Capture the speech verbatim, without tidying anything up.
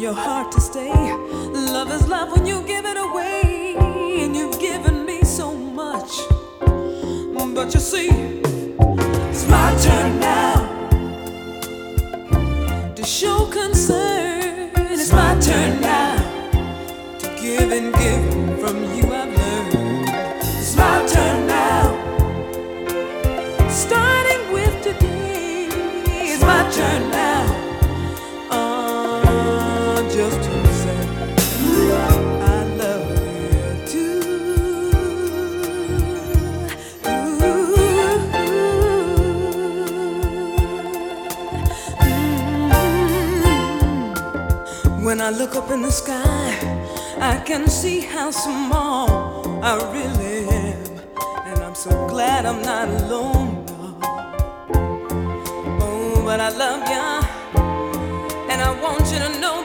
your heart to stay. Love is love when you give it away, and you've given me so much. But you see, it's my turn now to show concern. It's my turn now to give and give. From you I've learned. It's my turn now, starting with today. It's my turn now, uh, just to say I love you too. Mm-hmm. When I look up in the sky, I can see how small I really am, and I'm so glad I'm not alone. Oh, but I love you, and I want you to know